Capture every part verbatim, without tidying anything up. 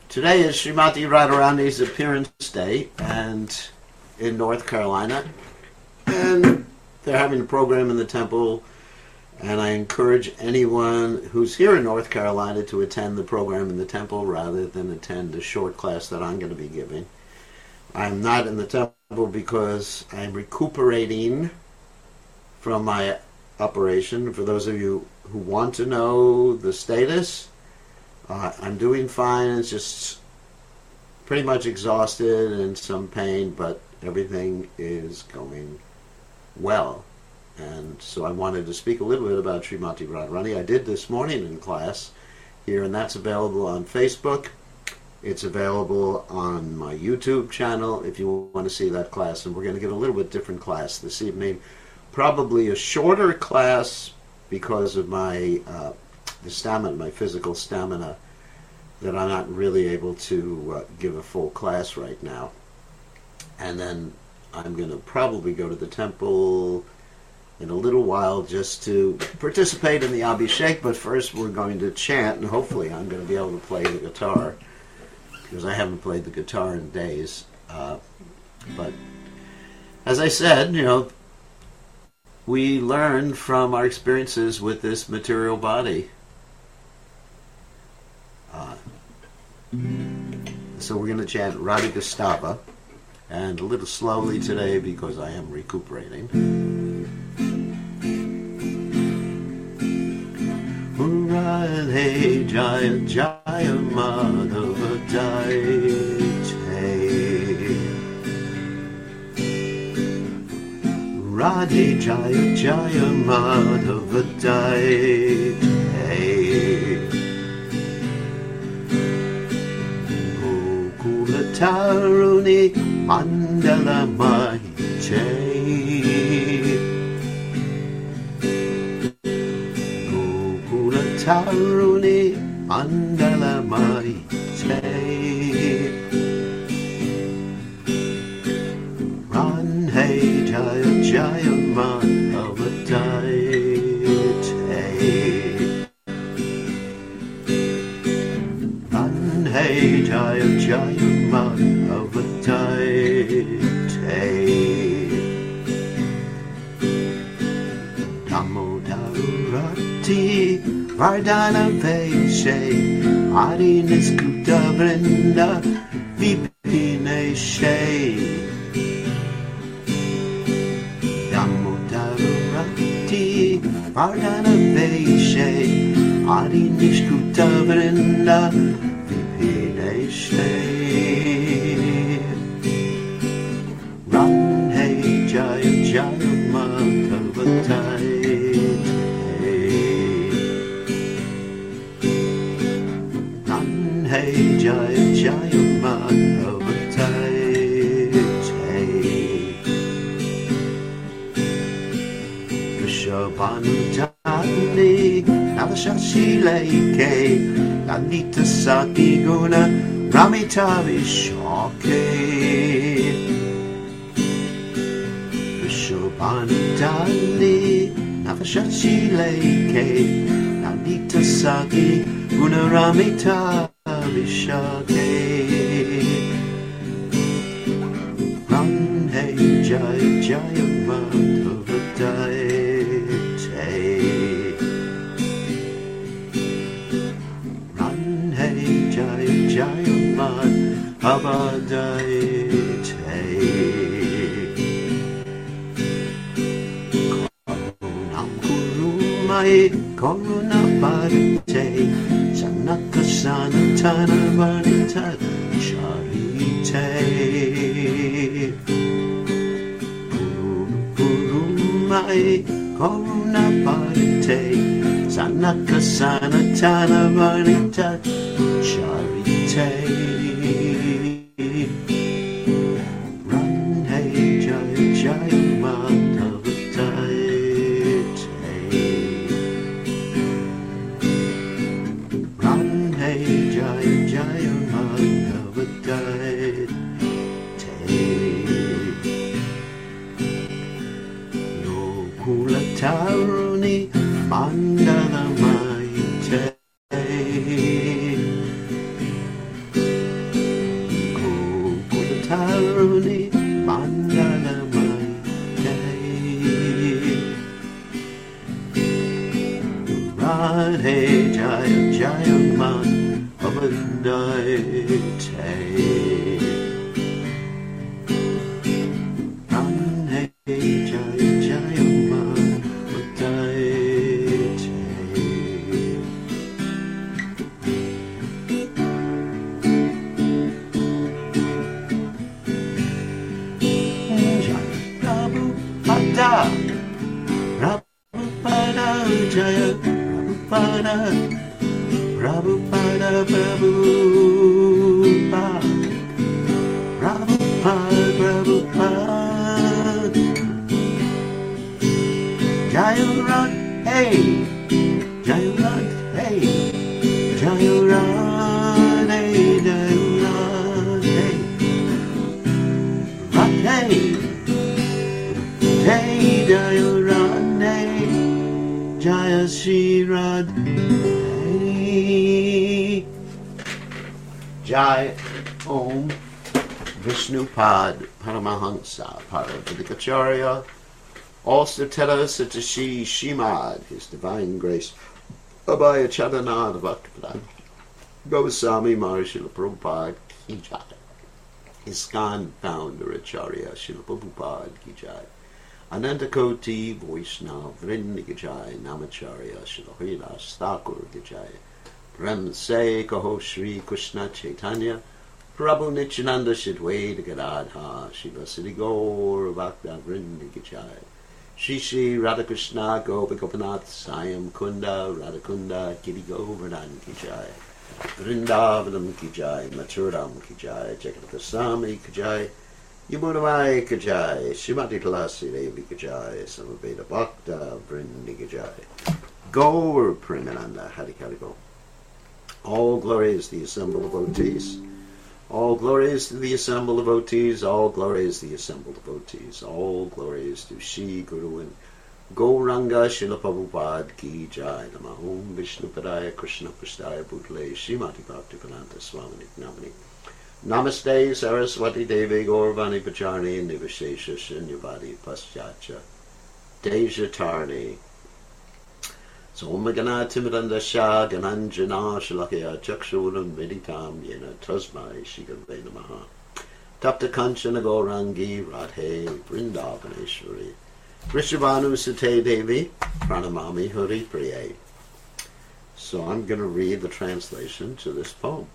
Today is Srimati Radharani's appearance day, and in North Carolina, and they're having a program in the temple, and I encourage anyone who's here in North Carolina to attend the program in the temple rather than attend the short class that I'm going to be giving. I'm not in the temple because I'm recuperating from my operation. For those of you who want to know the status, uh, I'm doing fine. It's just pretty much exhausted and some pain, but everything is going well. And so I wanted to speak a little bit about Srimati Radharani. I did this morning in class here, and that's available on Facebook. It's available on my YouTube channel if you want to see that class. And we're going to give a little bit different class this evening. Probably a shorter class because of my uh, the stamina, my physical stamina, that I'm not really able to uh, give a full class right now. And then I'm going to probably go to the temple in a little while just to participate in the Abhishek, but first we're going to chant, and hopefully I'm going to be able to play the guitar, because I haven't played the guitar in days. Uh, but as I said, you know, we learn from our experiences with this material body. Uh, so we're going to chant Radhika Stava, and a little slowly today because I am recuperating. Radhe Jaya Jaya Madhava Jai Radhe Jaya Jaya Madhava Jai Gokula Taruni Mandala Mai Taruni Mandala Mai Radhe Jaya Jaya Madhava Jai Radhe Jaya Jaya Madhava Jai Damodarati Vardhana Veshe Adi Niskuta Vrinda Vipineshe Damodarati Vardhana Veshe Adi Niskuta Vrinda Vipineshe Radhe Jaya Jaya Madhava Jai Hey Jaya Jaya Madhava Jai Vishabhanutani Navashashi Leke Lalita Saki Guna Ramita Vishake Vishabhanutani Navashashi Leke Lalita Saki Guna Ramita Vishake Radhe Jaya Jaya Madhava Jai Radhe Jaya Jaya Madhava Jai Karunam Kurumai Karuna Bharte Sanaka Sanatana Varnita Charite Puru Puru Mai Karuna Bharte Sanaka Sanatana Varnita Charite Radhe Jaya Jaya Madhava Radhe Jaya Jaya Madhava Jai Gokula Taruni Mandala Mai Kundaite. Rane Jaya Jaya Mandaite. Jaya Prabhupada, Prabhupada Jaya Prabhupada, Prabhupada Prabhupada, Prabhupada Prabhupada. Jaya Rat, hey, Jaya Rat, hey, Jaya Rat, hey, Jaya Rat, hey, Rat, hey, hey, Jaya Rat, hey, Jaya Shri Rat, hey. Jai Om Vishnupad Paramahansa Paravidikacharya, also Teta Satashi Shimad, His Divine Grace, Abhaya Chadananda Bhaktivedanta Goswami Mahārishila Prabhupada Ki Jai, ISKCON Founder Acharya Srila Prabhupada Ki Jai, Anantakoti Vaishnava Vrinda Ki Jai, Namacharya Srila Haridas Thakur Ki Jai, Prem Se Kaho Shri Krishna Chaitanya Prabhu Nityananda Shidwaita Gadadha Shiva Siddhi Gaur Bhakta Vrinda Ki Jai, Shri Shri Radhakrishna Gopikopanath Sayam Kunda Radhakunda Giri Govardhan Ki Jai, Vrindavanam Ki Jai, Mathuram Ki Jai, Jagatasami Ki Jai, Yamunamai Ki Jai, Srimati Tulasi Devi Ki Jai, Samaveda Bhakta Vrinda Ki Jai, Gaur Premananda Hari Hari Go. All glory is the assembled devotees. All glory is to the assembled devotees. All glory is the assembled devotees. All glory is to Shri Guru and Gauranga Srila Prabhupada Ki Jai. Namah Om Vishnupadaya Krishna Prasthaya Bhutale Srimati Bhaktivedanta Swami Namani. Namaste Saraswati Devi Gaurvani Pacharni Nivashesha Shunyavadi Paschatcha Deja Tarni. So Omagana Timidanda Shah Gananjana Shalakya Chakshuram Meditam Yena Tasmai Shigave Namaha Tapta Kanchana Gaurangi Radhe Vrindavaneshwari Vrishabhanu Sute Devi Pranamami Hari Priye. So I'm going to read the translation to this poem.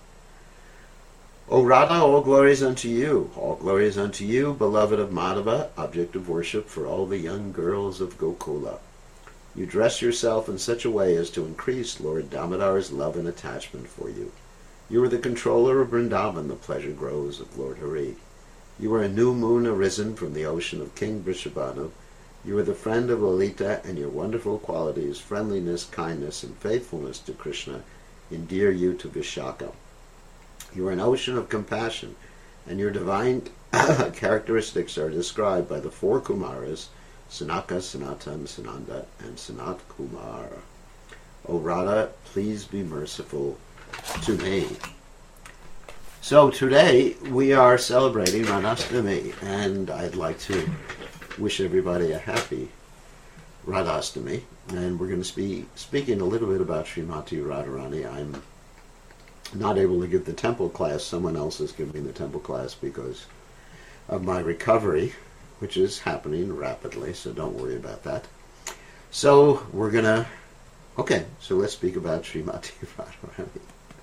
O Radha, all glories unto you, all glories unto you, beloved of Madhava, object of worship for all the young girls of Gokula. You dress yourself in such a way as to increase Lord Damodar's love and attachment for you. You are the controller of Vrindavan, the pleasure groves of Lord Hari. You are a new moon arisen from the ocean of King Vrishabhanu. You are the friend of Lalita, and your wonderful qualities, friendliness, kindness, and faithfulness to Krishna, endear you to Vishaka. You are an ocean of compassion, and your divine characteristics are described by the four Kumaras, Sanaka, Sanatan, Sananda, and Sanat Kumar. O Radha, please be merciful to me. So today we are celebrating Radhastami, and I'd like to wish everybody a happy Radhastami. And we're going to be speaking a little bit about Srimati Radharani. I'm not able to give the temple class. Someone else is giving the temple class because of my recovery, which is happening rapidly, so don't worry about that. So we're going to, okay, so let's speak about Srimati Radharani.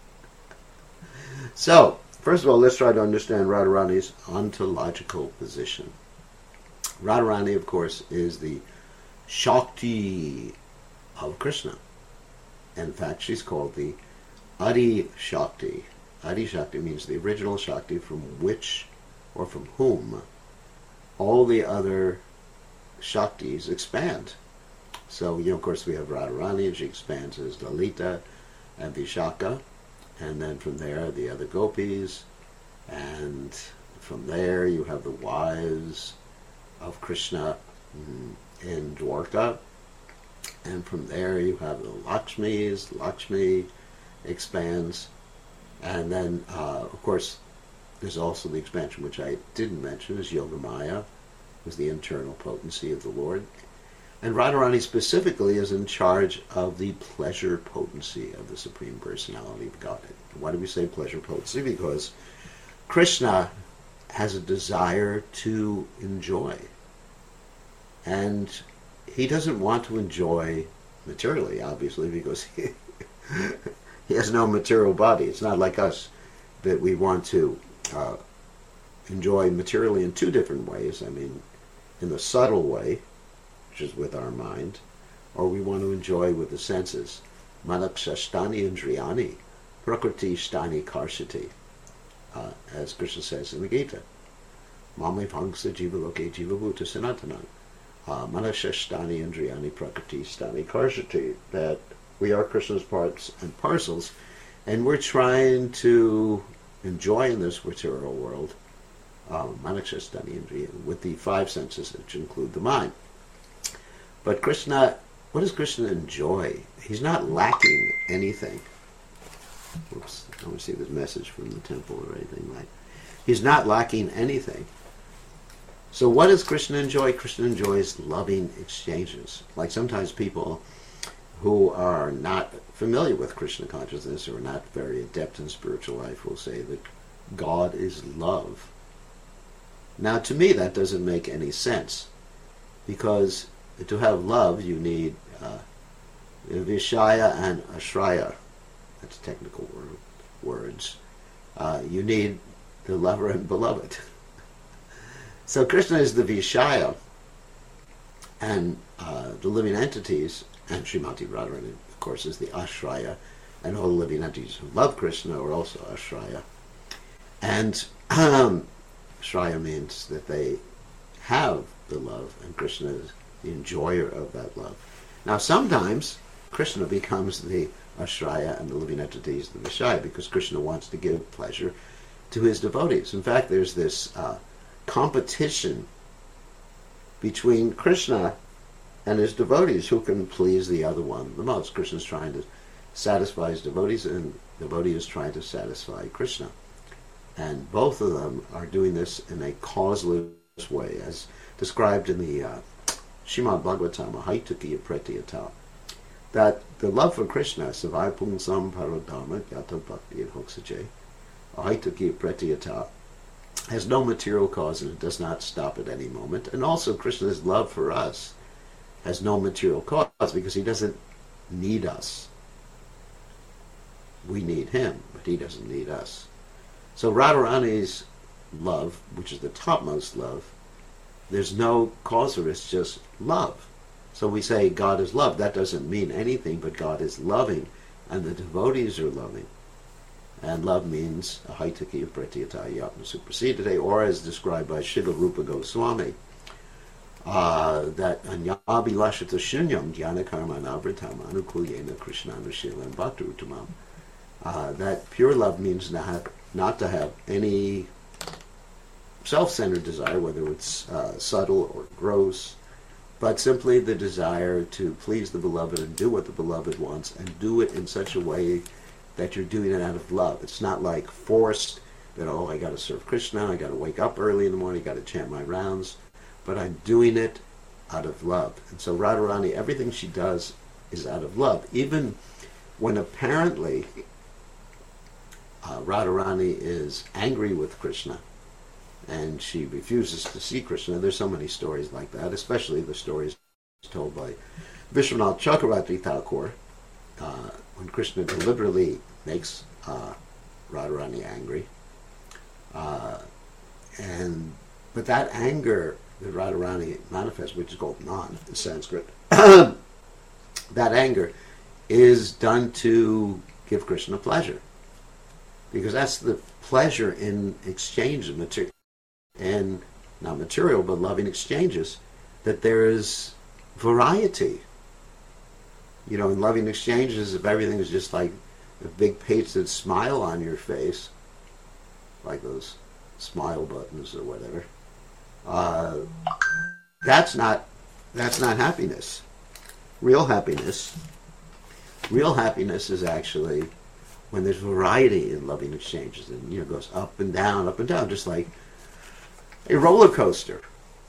So, first of all, let's try to understand Radharani's ontological position. Radharani, of course, is the Shakti of Krishna. In fact, she's called the Adi Shakti. Adi Shakti means the original Shakti from which, or from whom, all the other Shaktis expand. So, you know, of course, we have Radharani, and she expands as Lalita and Vishaka, and then from there, the other gopis, and from there, you have the wives of Krishna in Dwarka, and from there, you have the Lakshmis. Lakshmi expands, and then, uh, of course, there's also the expansion, which I didn't mention, is Yogamaya, was the internal potency of the Lord. And Radharani specifically is in charge of the pleasure potency of the Supreme Personality of Godhead. Why do we say pleasure potency? Because Krishna has a desire to enjoy. And he doesn't want to enjoy materially, obviously, because he, he has no material body. It's not like us that we want to uh, enjoy materially in two different ways. I mean, in the subtle way, which is with our mind, or we want to enjoy with the senses. Manakshashtani indriyani, prakriti shtani karshati, uh, as Krishna says in the Gita. Mame bhangsa jiva loke jiva bhuta sanatanan. Uh, Manakshashtani indriyani, prakriti shtani karshati. That we are Krishna's parts and parcels, and we're trying to enjoy in this material world, um, Manakshashtani indriyani, with the five senses, which include the mind. But Krishna, what does Krishna enjoy? He's not lacking anything. Oops, I don't see this message from the temple or anything like. He's not lacking anything. So what does Krishna enjoy? Krishna enjoys loving exchanges. Like sometimes people who are not familiar with Krishna consciousness or not very adept in spiritual life will say that God is love. Now to me that doesn't make any sense, because to have love, you need uh, Vishaya and Ashraya. That's technical word, words. Uh, you need the lover and beloved. So Krishna is the Vishaya, and uh, the living entities, and Srimati Radharani, of course, is the Ashraya, and all the living entities who love Krishna are also Ashraya. And um, Ashraya means that they have the love, and Krishna is the enjoyer of that love. Now sometimes Krishna becomes the Ashraya and the living entities the Vishaya, because Krishna wants to give pleasure to his devotees. In fact, there's this uh, competition between Krishna and his devotees, who can please the other one the most. Krishna's trying to satisfy his devotees, and the devotee is trying to satisfy Krishna. And both of them are doing this in a causeless way, as described in the uh, Srimad Bhagavatam, Haitukiya Pratyata, that the love for Krishna, Savai Pungsam Paradama Yata Bhakti and Hoksaje, Haitukiya Pratyata, has no material cause and it does not stop at any moment. And also Krishna's love for us has no material cause, because he doesn't need us. We need him, but he doesn't need us. So Radharani's love, which is the topmost love, there's no cause for it, it's just love. So we say God is love. That doesn't mean anything, but God is loving, and the devotees are loving. And love means Haitaki Pratyata Yatma Suprasidate, or as described by Srila Rupa Goswami, uh, that Anyabi Lashata Shunyam Jnana Karmana Vritam Anukulyena Krishnanushilan Bhakti-uttamam. Uh, that pure love means not, have, not to have any self-centered desire, whether it's uh, subtle or gross, but simply the desire to please the beloved and do what the beloved wants, and do it in such a way that you're doing it out of love. It's not like forced, that, oh, I got to serve Krishna, I got to wake up early in the morning, I got to chant my rounds, but I'm doing it out of love. And so Radharani, everything she does is out of love. Even when apparently uh, Radharani is angry with Krishna, and she refuses to see Krishna. There's so many stories like that, especially the stories told by Vishwanath Chakravarti Thakur, uh, when Krishna deliberately makes uh, Radharani angry. Uh, and but that anger that Radharani manifests, which is called nan in Sanskrit, that anger is done to give Krishna pleasure, because that's the pleasure in exchange of material. And not material, but loving exchanges, that there is variety. You know, in loving exchanges, if everything is just like a big pasted smile on your face, like those smile buttons or whatever, uh, that's not that's not happiness. Real happiness, real happiness is actually when there's variety in loving exchanges, and you know, it goes up and down, up and down, just like a roller coaster.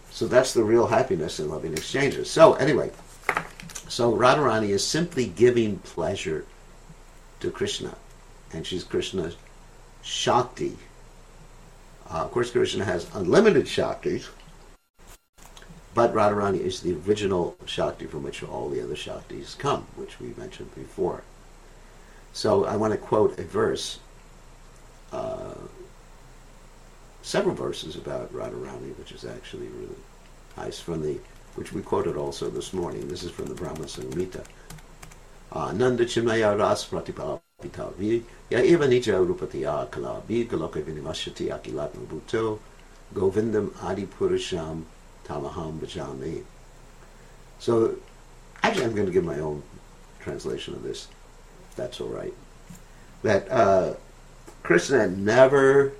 So that's the real happiness in loving exchanges. So anyway, so Radharani is simply giving pleasure to Krishna, and she's Krishna's Shakti. Uh, of course, Krishna has unlimited Shaktis, but Radharani is the original Shakti from which all the other Shaktis come, which we mentioned before. So I want to quote a verse, uh, several verses about Radharani, which is actually really nice, from the, which we quoted also this morning. This is from the Brahma Samhita. Nanda Chimaya Ras Pratipapitavi Ya Eva Nija Rupatiya Kalabi Galoka Vinimashati Akilat Nabuto Govindam Adi Purusham Tamaham Bhajami. So, actually, I'm going to give my own translation of this, if that's all right. That uh, Krishna never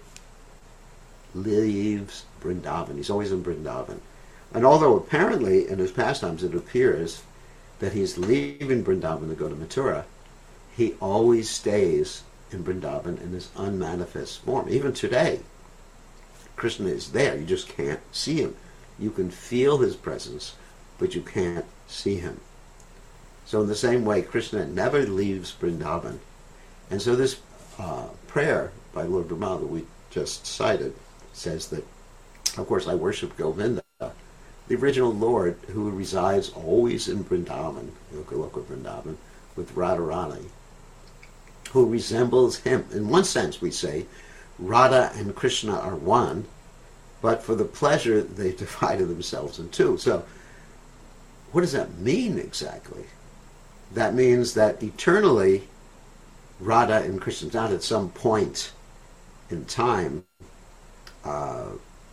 leaves Vrindavan. He's always in Vrindavan. And although apparently in his pastimes it appears that he's leaving Vrindavan to go to Mathura, he always stays in Vrindavan in his unmanifest form. Even today, Krishna is there. You just can't see him. You can feel his presence, but you can't see him. So in the same way, Krishna never leaves Vrindavan. And so this uh, prayer by Lord Brahma that we just cited says that, of course, I worship Govinda, the original Lord who resides always in Vrindavan, Lokaloka Vrindavan, with Radharani, who resembles him. In one sense, we say, Radha and Krishna are one, but for the pleasure, they divided themselves in two. So, what does that mean exactly? That means that eternally, Radha and Krishna, not at some point in time, uh,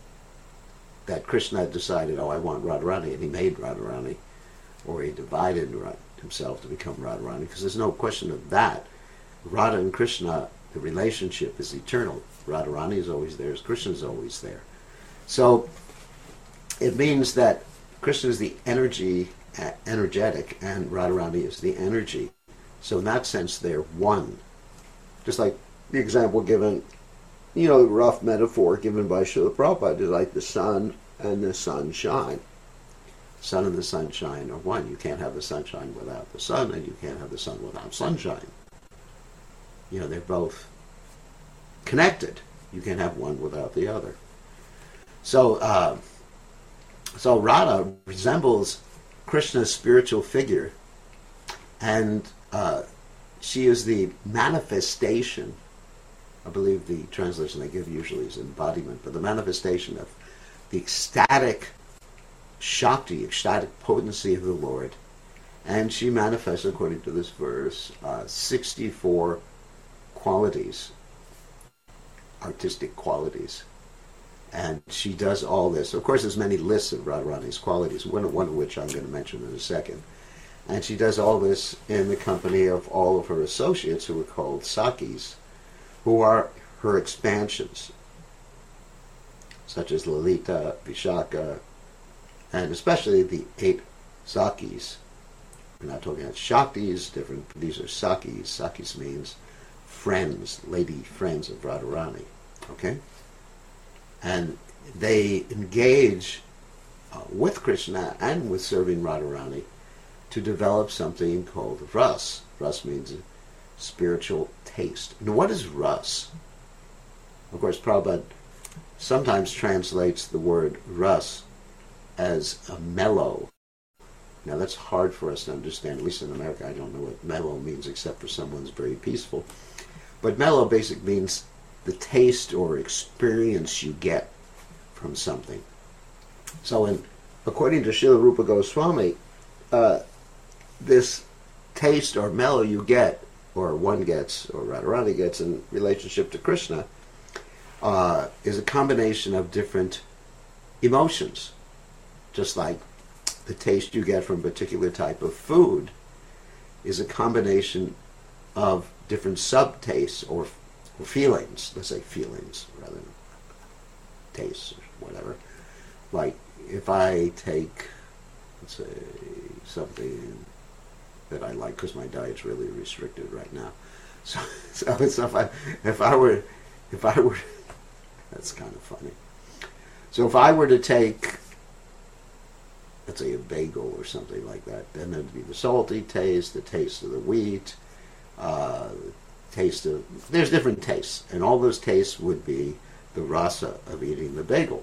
that Krishna decided, oh, I want Radharani, and he made Radharani, or he divided himself to become Radharani, because there's no question of that. Radha and Krishna, the relationship is eternal. Radharani is always there, Krishna is always there. So it means that Krishna is the energy, uh, energetic, and Radharani is the energy. So in that sense, they're one. Just like the example given, you know, the rough metaphor given by Srila Prabhupada is like the sun and the sunshine. Sun and the sunshine are one. You can't have the sunshine without the sun, and you can't have the sun without sunshine. You know, they're both connected. You can't have one without the other. So, uh, so Radha resembles Krishna's spiritual figure, and uh, she is the manifestation. I believe the translation they give usually is embodiment, but the manifestation of the ecstatic Shakti, ecstatic potency of the Lord. And she manifests, according to this verse, uh, sixty-four qualities, artistic qualities. And she does all this. Of course, there's many lists of Radharani's qualities, one, one of which I'm going to mention in a second. And she does all this in the company of all of her associates, who are called Sakis, who are her expansions, such as Lalita, Vishaka, and especially the eight Sakis. We're not talking about Shaktis, different. These are Sakis. Sakis means friends, lady friends of Radharani. Okay? And they engage uh, with Krishna and with serving Radharani to develop something called ras. Ras means spiritual taste. Now, what is ras? Of course, Prabhupada sometimes translates the word ras as a mellow. Now, that's hard for us to understand. At least in America, I don't know what mellow means, except for someone's very peaceful. But mellow basically means the taste or experience you get from something. So, in, according to Srila Rupa Goswami, uh, this taste or mellow you get, or one gets, or Radharani gets in relationship to Krishna, uh, is a combination of different emotions. Just like the taste you get from a particular type of food is a combination of different sub-tastes or, or feelings. Let's say feelings rather than tastes or whatever. Like if I take, let's say, something that I like, because my diet's really restricted right now. So, so, so if I if I were if I were that's kind of funny. So if I were to take let's say a bagel or something like that. Then there'd be the salty taste, the taste of the wheat, uh, taste of, there's different tastes, and all those tastes would be the rasa of eating the bagel.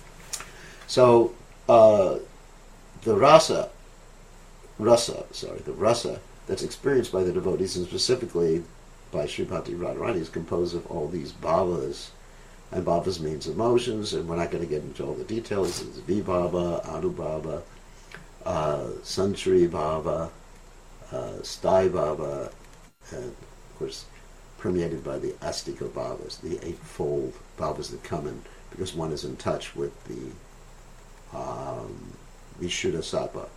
So uh, the rasa, rasa, sorry, the rasa that's experienced by the devotees, and specifically by Srimati Radharani, is composed of all these bhavas, and bhavas means emotions, and we're not going to get into all the details. It's vibhava, anubhava, uh, sanchari bhava, uh, sthai bhava, and of course permeated by the astika bhavas, the eightfold bhavas that come in because one is in touch with the um, Vishuddha Sattva.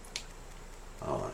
Oh,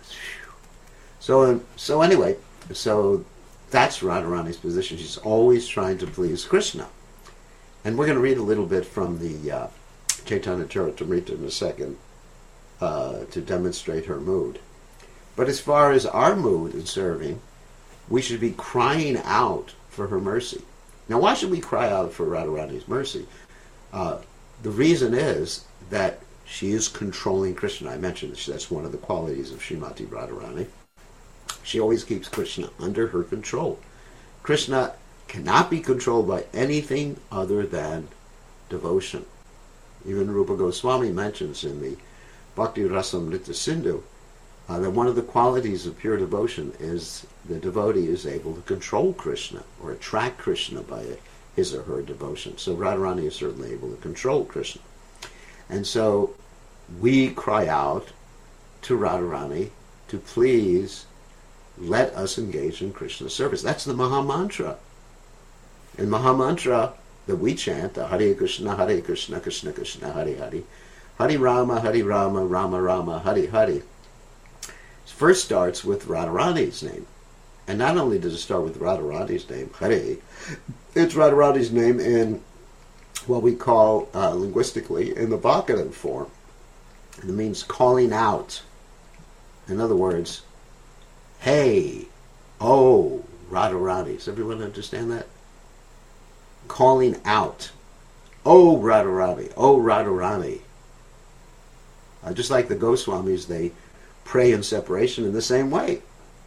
so, so anyway, so that's Radharani's position. She's always trying to please Krishna. And we're going to read a little bit from the uh, Chaitanya Charitamrita in a second uh, to demonstrate her mood. But as far as our mood in serving, we should be crying out for her mercy. Now, why should we cry out for Radharani's mercy? Uh, the reason is that she is controlling Krishna. I mentioned that that's one of the qualities of Srimati Radharani. She always keeps Krishna under her control. Krishna cannot be controlled by anything other than devotion. Even Rupa Goswami mentions in the Bhakti Rasamrita Sindhu uh, that one of the qualities of pure devotion is the devotee is able to control Krishna or attract Krishna by his or her devotion. So Radharani is certainly able to control Krishna. And so we cry out to Radharani to please let us engage in Krishna's service. That's the Maha Mantra. And Maha Mantra that we chant, the Hare Krishna, Hare Krishna, Krishna Krishna, Hare Hare, Hare Rama, Hare Rama, Rama Rama, Hare Hare, first starts with Radharani's name. And not only does it start with Radharani's name, Hare, it's Radharani's name in what we call, uh, linguistically, in the vocative form. And it means calling out. In other words, hey, oh, Radharani. Does everyone understand that? Calling out. Oh, Radharani. Oh, Radharani. Uh, just like the Goswamis, they pray in separation in the same way.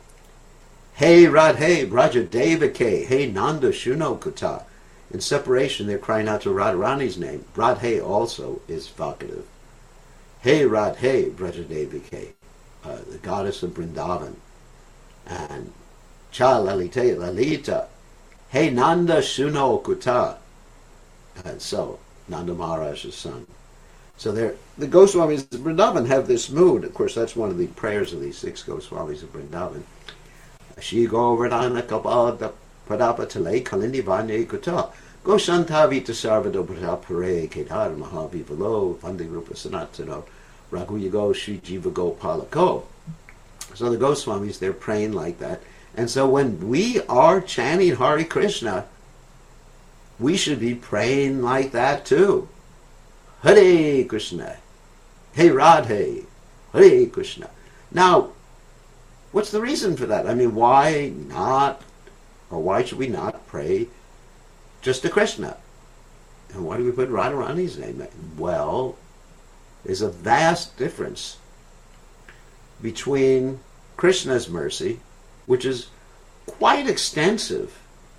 Hey, Radhe, Braja Devake. Hey, Nanda Shuno Kuta. In separation, they're crying out to Radharani's name. Radhe also is vocative. Hey, Radhe, Braja Devake. Uh, the goddess of Vrindavan. And Cha Lalite Lalita. Hey, Nanda Shuno Kuta. And so, Nanda Maharaj's son. So there, the Goswamis of Vrindavan have this mood. Of course, that's one of the prayers of these six Goswamis of Vrindavan. Shri Govardhana Kapada Padapatale Kalindi Vanye Kuta. Goshantavita Sarvado Pare Kedar Mahavivalo Vande Rupa Sanatano Raghuyago Shri Jiva Gopalako. So the Goswamis, they're praying like that. And so when we are chanting Hare Krishna, we should be praying like that too. Hare Krishna. Hey Radhe. Hare Krishna. Now, what's the reason for that? I mean, why not, or why should we not pray just to Krishna? And why do we put Radharani's name there? Well, there's a vast difference between Krishna's mercy, which is quite extensive.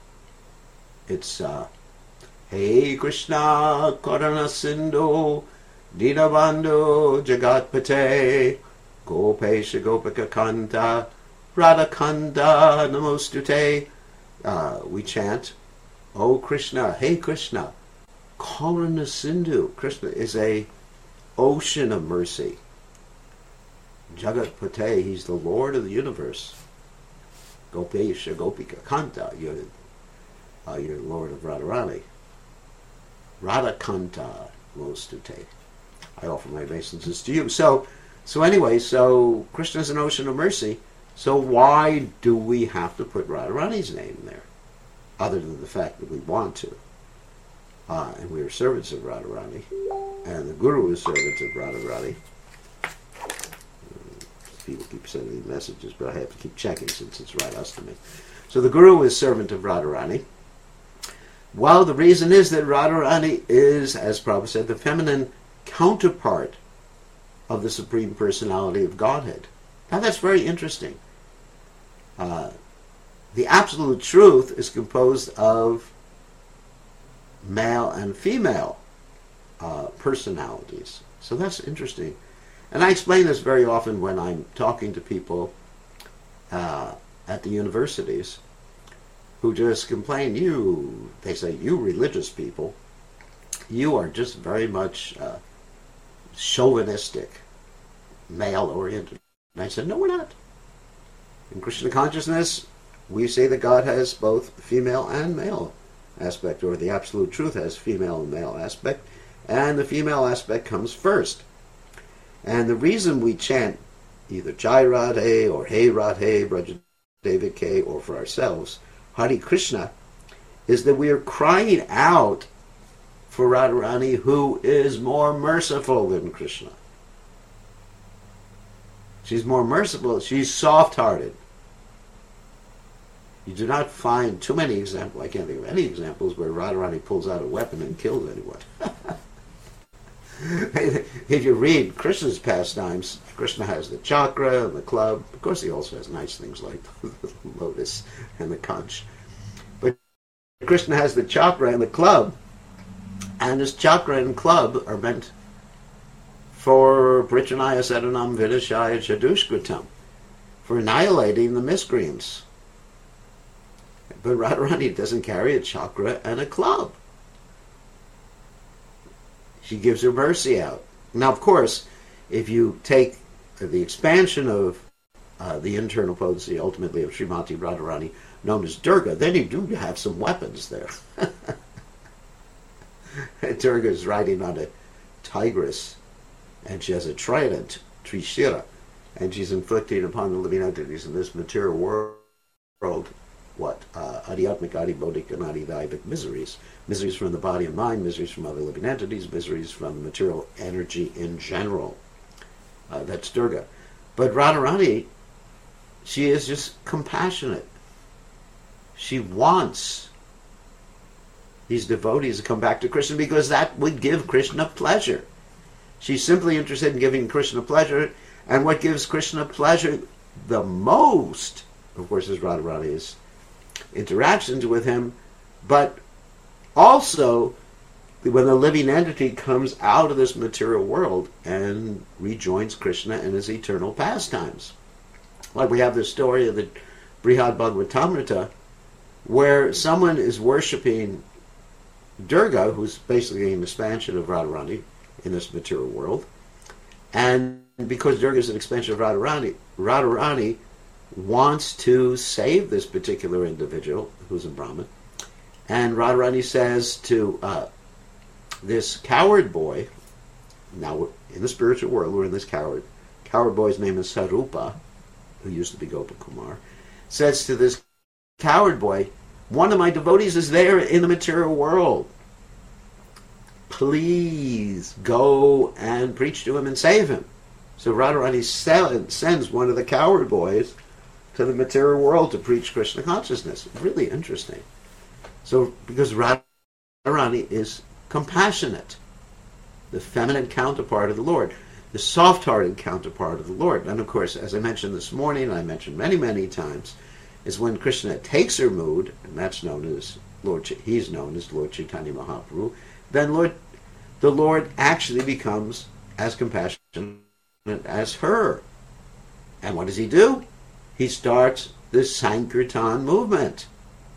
It's, uh, Hey Krishna Karana Sindhu Dinabandhu Jagatpate Gopesha Gopika Kanta Radhakanda Namostute. Uh, we chant, Oh Krishna, Hey Krishna, Karana Sindhu. Krishna is a ocean of mercy. Jagatpate, he's the Lord of the universe. Gopesha Gopika Kanta, you're, uh, you're the Lord of Radharani. Radhakanta Namostute. I offer my obeisances to you. So, so anyway, so Krishna is an ocean of mercy. So why do we have to put Radharani's name there? Other than the fact that we want to. Uh, and we are servants of Radharani. And the Guru is servants of Radharani. People keep sending me messages, but I have to keep checking since it's right us to me. So the Guru is servant of Radharani. Well, the reason is that Radharani is, as Prabhupada said, the feminine counterpart of the Supreme Personality of Godhead. Now that's very interesting. Uh, the Absolute Truth is composed of male and female uh, personalities. So that's interesting. And I explain this very often when I'm talking to people uh, at the universities who just complain, you, they say, you religious people, you are just very much uh, chauvinistic, male-oriented. And I said, no, we're not. In Krishna consciousness, we say that God has both female and male aspect, or the Absolute Truth has female and male aspect, and the female aspect comes first. And the reason we chant either Jai Radhe or Hey Radhe, Brajadevi Ke, or for ourselves, Hare Krishna, is that we are crying out for Radharani, who is more merciful than Krishna. She's more merciful. She's soft-hearted. You do not find too many examples, I can't think of any examples, where Radharani pulls out a weapon and kills anyone. If you read Krishna's pastimes, Krishna has the chakra and the club. Of course, he also has nice things like the lotus and the conch. But Krishna has the chakra and the club, and this chakra and club are meant for Prityanaya Sadanam Vinashaya Chadushkritam, for annihilating the miscreants. But Radharani doesn't carry a chakra and a club. She gives her mercy out. Now, of course, if you take the expansion of uh, the internal potency, ultimately, of Srimati Radharani, known as Durga, then you do have some weapons there. Durga is riding on a tigress, and she has a trident, Trishira, and she's inflicting upon the living entities in this material world what? Uh, Adhyatmika, Adibodhika, and Adivaivic miseries. Miseries from the body and mind, miseries from other living entities, miseries from material energy in general. Uh, that's Durga. But Radharani, she is just compassionate. She wants these devotees to come back to Krishna because that would give Krishna pleasure. She's simply interested in giving Krishna pleasure, and what gives Krishna pleasure the most, of course, is Radharani's interactions with him, but also when the living entity comes out of this material world and rejoins Krishna in his eternal pastimes. Like we have the story of the Brihad Bhagavatamrita, where someone is worshipping Durga, who's basically an expansion of Radharani in this material world, and because Durga is an expansion of Radharani, Radharani wants to save this particular individual, who's a Brahmin, and Radharani says to uh, this coward boy, now we're in the spiritual world, we're in this coward, coward boy's name is Sarupa, who used to be Gopakumar, says to this coward boy, one of my devotees is there in the material world. Please go and preach to him and save him. So Radharani sends one of the coward boys to the material world to preach Krishna consciousness. Really interesting. So, because Radharani is compassionate, the feminine counterpart of the Lord, the soft-hearted counterpart of the Lord. And of course, as I mentioned this morning, and I mentioned many, many times, is when Krishna takes her mood, and that's known as Lord, he's known as Lord Chaitanya Mahaprabhu, then Lord, the Lord actually becomes as compassionate as her. And what does he do? He starts the Sankirtan movement.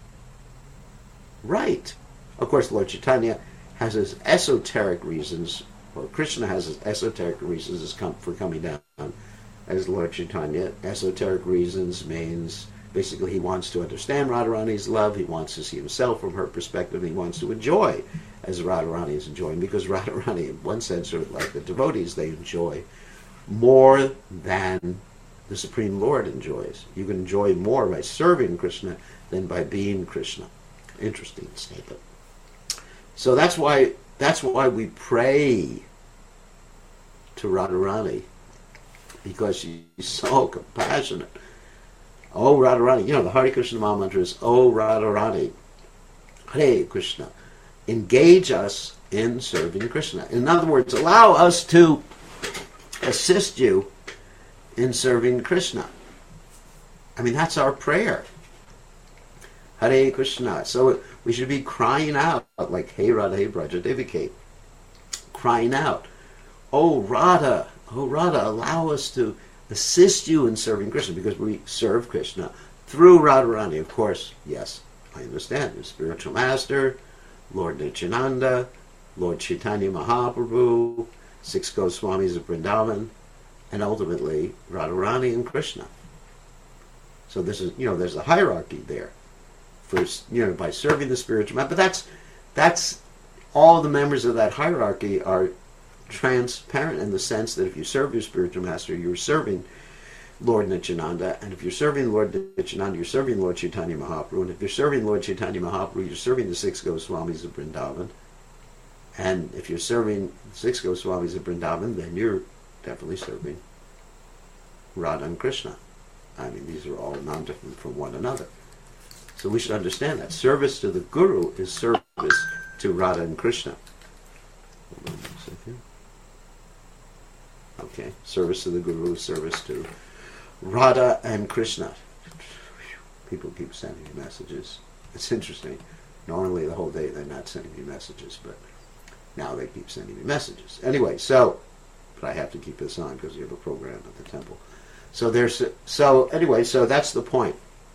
Right. Of course, Lord Chaitanya has his esoteric reasons, or Krishna has his esoteric reasons for coming down as Lord Chaitanya. Esoteric reasons means basically he wants to understand Radharani's love, he wants to see himself from her perspective, he wants to enjoy as Radharani is enjoying, because Radharani, in one sense, are like the devotees, they enjoy more than the Supreme Lord enjoys. You can enjoy more by serving Krishna than by being Krishna. Interesting statement. So that's why that's why we pray to Radharani, because she's so compassionate. Oh Radharani, you know the Hare Krishna Maha Mantra is Oh Radharani, Hare Krishna. Engage us in serving Krishna. In other words, allow us to assist you in serving Krishna. I mean, that's our prayer. Hare Krishna. So we should be crying out, like, Hey Radha, Hey Braja Devaki. Crying out, Oh Radha, Oh Radha, allow us to assist you in serving Krishna, because we serve Krishna through Radharani. Of course, yes, I understand. The spiritual master, Lord Nityananda, Lord Chaitanya Mahaprabhu, six Goswamis of Vrindavan, and ultimately Radharani and Krishna. So this is, you know, there's a hierarchy there. First, you know, by serving the spiritual master, but that's that's all the members of that hierarchy are transparent in the sense that if you serve your spiritual master, you're serving Lord Nityananda, and if you're serving Lord Nityananda, you're serving Lord Chaitanya Mahaprabhu, and if you're serving Lord Chaitanya Mahaprabhu, you're serving the six Goswamis of Vrindavan, and if you're serving the six Goswamis of Vrindavan, then you're definitely serving Radha and Krishna. I mean, these are all non-different from one another. So we should understand that. Service to the Guru is service to Radha and Krishna. Hold on a second. Okay, service to the Guru is service to Radha and Krishna. People keep sending me messages. It's interesting. Normally the whole day they're not sending me messages, but now they keep sending me messages. Anyway, so, but I have to keep this on because we have a program at the temple. So there's, so anyway, so that's the point.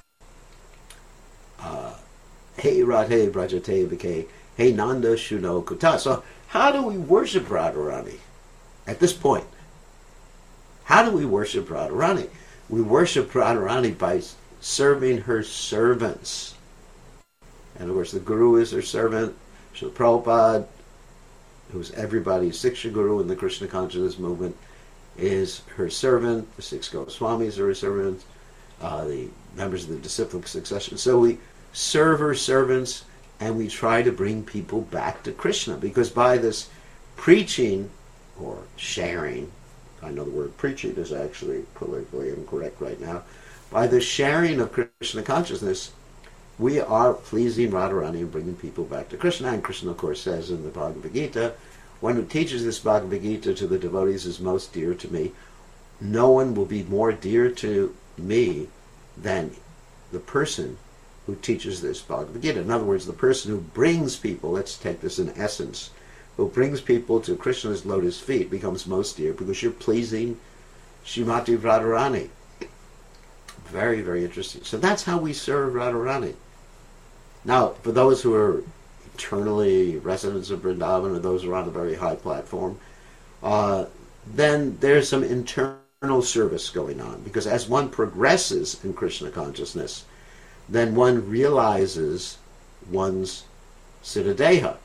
Uh, hey Radhe Brajate Bhake, hey Nanda Shuno Kuta. So how do we worship Radharani at this point? How do we worship Radharani? We worship Radharani by serving her servants. And of course the Guru is her servant. Srila Prabhupada, who's everybody's Siksha Guru in the Krishna consciousness movement, is her servant. The six Goswamis are her servants. Uh, the members of the disciplic succession. So we serve her servants and we try to bring people back to Krishna, because by this preaching or sharing, I know the word preaching is actually politically incorrect right now, by the sharing of Krishna consciousness, we are pleasing Radharani and bringing people back to Krishna. And Krishna, of course, says in the Bhagavad Gita, one who teaches this Bhagavad Gita to the devotees is most dear to me. No one will be more dear to me than the person who teaches this Bhagavad Gita. In other words, the person who brings people, let's take this in essence, who brings people to Krishna's lotus feet becomes most dear because you're pleasing Srimati Radharani. Very, very interesting. So that's how we serve Radharani. Now, for those who are eternally residents of Vrindavan, or those who are on a very high platform, uh, then there's some internal service going on. Because as one progresses in Krishna consciousness, then one realizes one's Siddhadeha.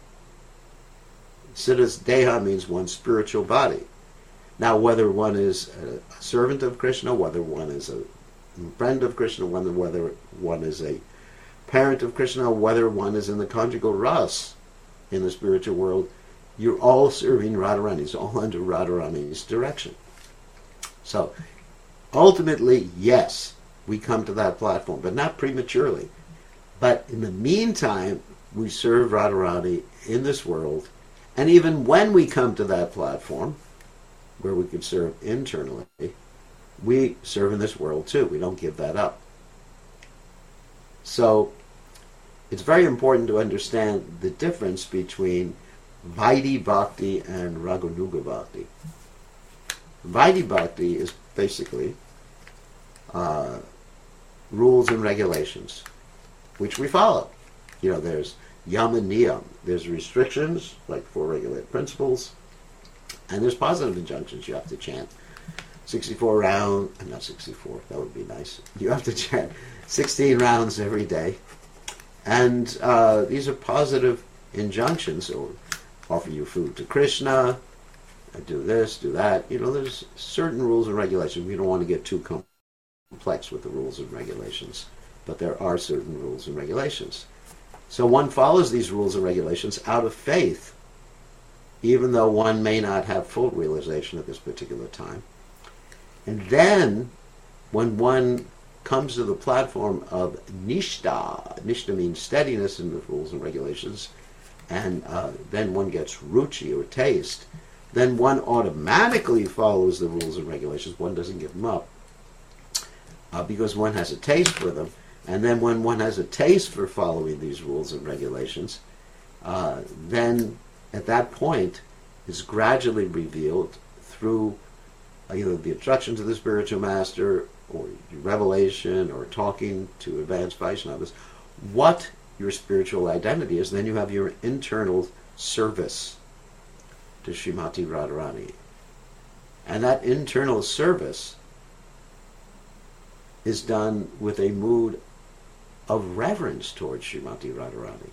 Siddhadeha means one's spiritual body. Now, whether one is a servant of Krishna, whether one is a friend of Krishna, whether, whether one is a parent of Krishna, whether one is in the conjugal ras in the spiritual world, you're all serving Radharani. It's all under Radharani's direction. So, ultimately, yes, we come to that platform, but not prematurely. But in the meantime, we serve Radharani in this world, and even when we come to that platform, where we can serve internally, we serve in this world too. We don't give that up. So, it's very important to understand the difference between Vaidhi Bhakti and Raganuga Bhakti. Vaidhi Bhakti is basically uh, rules and regulations, which we follow. You know, there's yam and niyam. There's restrictions, like four regulated principles, and there's positive injunctions. You have to chant sixty-four rounds, not sixty-four, that would be nice. You have to chant sixteen rounds every day. And uh, these are positive injunctions, or offer your food to Krishna, do this, do that. You know, there's certain rules and regulations. We don't want to get too complex with the rules and regulations, but there are certain rules and regulations. So one follows these rules and regulations out of faith, even though one may not have full realization at this particular time. And then, when one comes to the platform of Nishta, Nishta means steadiness in the rules and regulations, and uh, then one gets ruchi or taste, then one automatically follows the rules and regulations. One doesn't give them up uh, because one has a taste for them. And then when one has a taste for following these rules and regulations, uh, then at that point is gradually revealed through either the instructions of the spiritual master or revelation or talking to advanced Vaishnavas, what your spiritual identity is. Then you have your internal service to Srimati Radharani. And that internal service is done with a mood of reverence towards Srimati Radharani.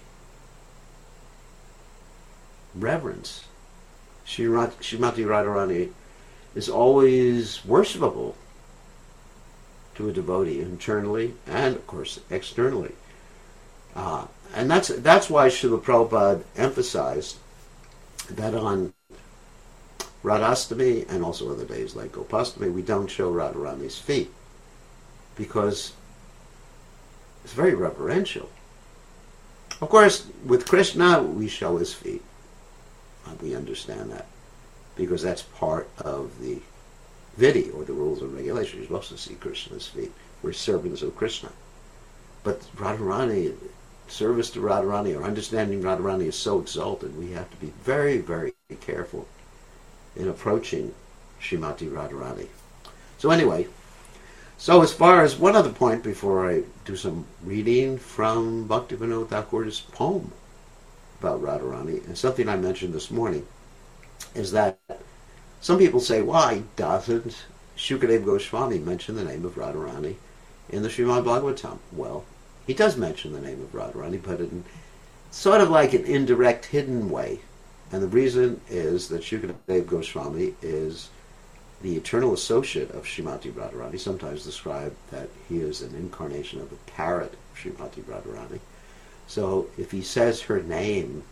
Reverence. Srimati, Srimati Radharani is always worshipable to a devotee, internally and, of course, externally. Uh, and that's that's why Srila Prabhupada emphasized that on Radhastami and also other days like Gopastami, we don't show Radharani's feet because it's very reverential. Of course, with Krishna, we show his feet. We understand that because that's part of the Vidi, or the rules and regulations. You're supposed to see Krishna's feet. We're servants of Krishna. But Radharani, service to Radharani, or understanding Radharani is so exalted, we have to be very, very careful in approaching Srimati Radharani. So anyway, so as far as one other point before I do some reading from Bhaktivinoda Thakur's poem about Radharani, and something I mentioned this morning, is that some people say, why doesn't Shukadeva Goswami mention the name of Radharani in the Srimad Bhagavatam? Well, he does mention the name of Radharani, but in sort of like an indirect, hidden way. And the reason is that Shukadeva Goswami is the eternal associate of Srimati Radharani, sometimes described that he is an incarnation of the parrot of Srimati Radharani. So if he says her name,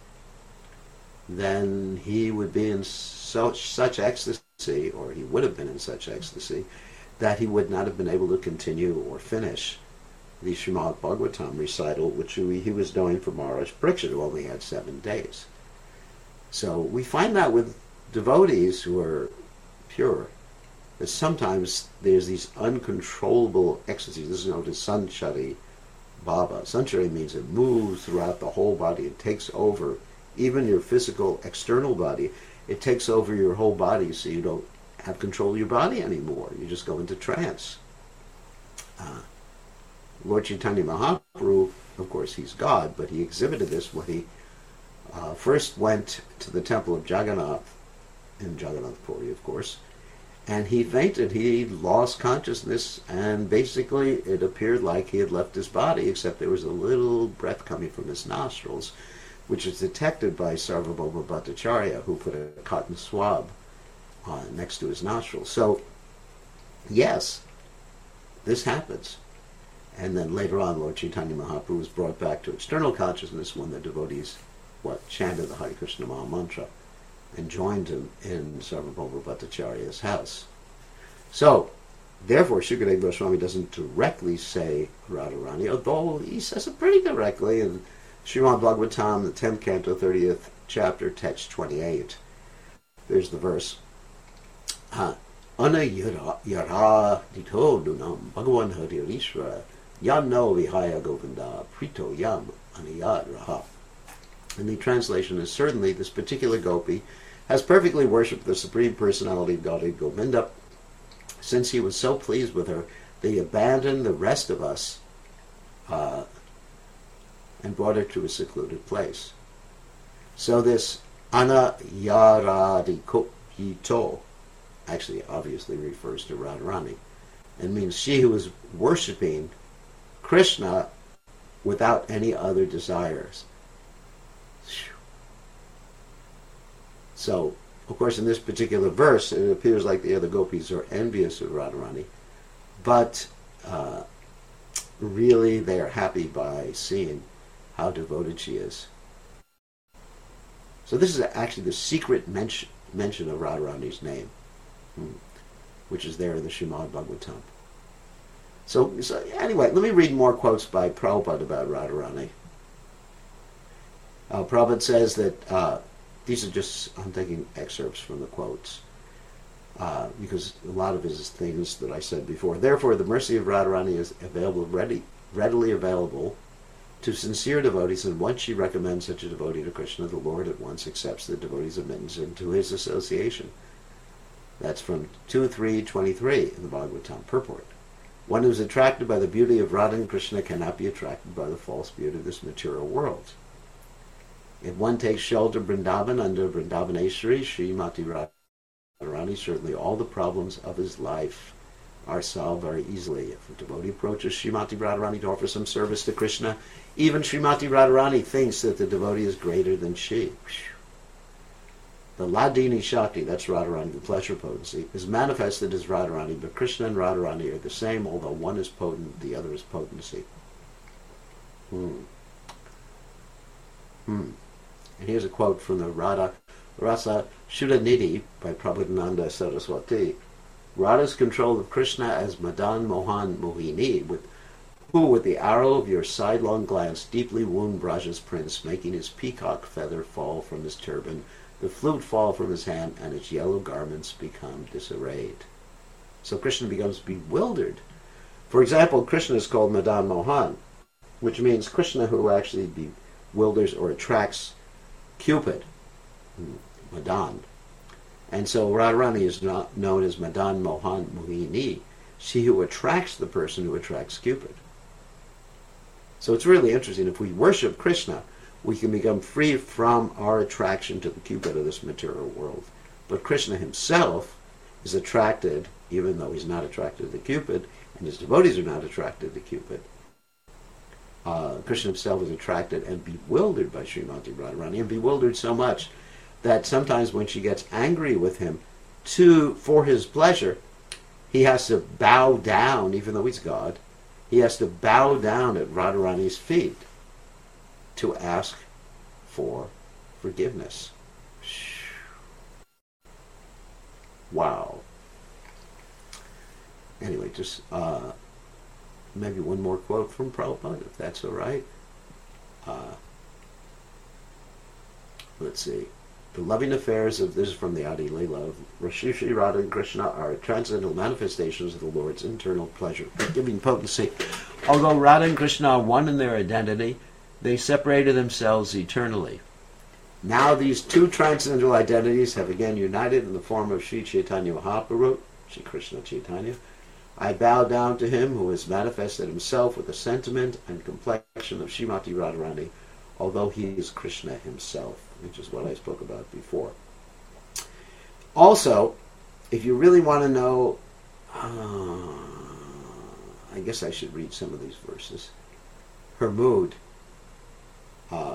then he would be in so, such ecstasy, or he would have been in such ecstasy, that he would not have been able to continue or finish the Srimad Bhagavatam recital, which he, he was doing for Maharaj Parikshit, who only had seven days. So we find that with devotees who are pure, that sometimes there's these uncontrollable ecstasies. This is known as Sanchari Bhava. Sanchari means it moves throughout the whole body. It takes over even your physical external body. It takes over your whole body, so you don't have control of your body anymore. You just go into trance. Uh, Lord Chaitanya Mahaprabhu, of course, he's God, but he exhibited this when he uh, first went to the temple of Jagannath, in Jagannath Puri, of course, and he fainted. He lost consciousness, and basically it appeared like he had left his body, except there was a little breath coming from his nostrils, which was detected by Sarvabhauma Bhattacharya, who put a cotton swab uh, next to his nostrils. So, yes, this happens. And then later on, Lord Chaitanya Mahaprabhu was brought back to external consciousness when the devotees, what, chanted the Hare Krishna Maha Mantra and joined him in Sarvabhauma Bhattacharya's house. So, therefore, Shukadeva Goswami doesn't directly say Radharani, although he says it pretty directly in Srimad Bhagavatam, the tenth canto, thirtieth chapter, text twenty-eight. There's the verse. Ana yara dito dunam Bhagavan Haririshvara Yano Vihaya Govinda Prito Yam Aniyad Raha. And the translation is, certainly this particular gopi has perfectly worshipped the Supreme Personality of Godhead Govinda. Since he was so pleased with her, they abandoned the rest of us uh, and brought her to a secluded place. So this Ana Yaradiko actually obviously refers to Radharani, and means she who is worshipping Krishna without any other desires. So, of course, in this particular verse, it appears like the other gopis are envious of Radharani, but uh, really they are happy by seeing how devoted she is. So this is actually the secret mention, mention of Radharani's name, hmm, which is there in the Srimad Bhagavatam. So, so anyway, let me read more quotes by Prabhupada about Radharani. Uh, Prabhupada says that uh, these are just, I'm taking excerpts from the quotes, uh, because a lot of it is things that I said before. Therefore, the mercy of Radharani is available, ready, readily available to sincere devotees, and once she recommends such a devotee to Krishna, the Lord at once accepts the devotee's admittance into his association. That's from two three twenty-three in the Bhagavatam purport. One who is attracted by the beauty of Radha and Krishna cannot be attracted by the false beauty of this material world. If one takes shelter Vrindavan under Vrindavaneshwari, Srimati Radharani, certainly all the problems of his life are solved very easily. If a devotee approaches Srimati Radharani to offer some service to Krishna, even Srimati Radharani thinks that the devotee is greater than she. The Ladini Shakti, that's Radharani, the pleasure potency, is manifested as Radharani, but Krishna and Radharani are the same, although one is potent, the other is potency. Hmm. Hmm. And here's a quote from the Radha Rasa Shuddhanidhi by Prabhupada Saraswati. Radha's control of Krishna as Madan Mohan Mohini, with, who with the arrow of your sidelong glance deeply wound Braja's prince, making his peacock feather fall from his turban, the flute fall from his hand, and his yellow garments become disarrayed. So Krishna becomes bewildered. For example, Krishna is called Madan Mohan, which means Krishna who actually bewilders or attracts Cupid, Madan. And so Radharani is not known as Madan Mohan Mohini, she who attracts the person who attracts Cupid. So it's really interesting. If we worship Krishna, we can become free from our attraction to the Cupid of this material world. But Krishna himself is attracted, even though he's not attracted to Cupid, and his devotees are not attracted to Cupid. Uh, Krishna himself is attracted and bewildered by Srimati Radharani, and bewildered so much that sometimes when she gets angry with him to for his pleasure, he has to bow down, even though he's God, he has to bow down at Radharani's feet to ask for forgiveness. Wow. Anyway, just uh, maybe one more quote from Prabhupada, if that's all right. Uh, let's see. The loving affairs of this is from the Adi Leela of Shri Shri Radha and Krishna are transcendental manifestations of the Lord's internal pleasure, giving potency. Although Radha and Krishna are one in their identity, they separated themselves eternally. Now these two transcendental identities have again united in the form of Sri Chaitanya Mahaprabhu, Sri Krishna Chaitanya. I bow down to him who has manifested himself with the sentiment and complexion of Srimati Radharani, although he is Krishna himself, which is what I spoke about before. Also, if you really want to know, uh, I guess I should read some of these verses. Her mood. Uh,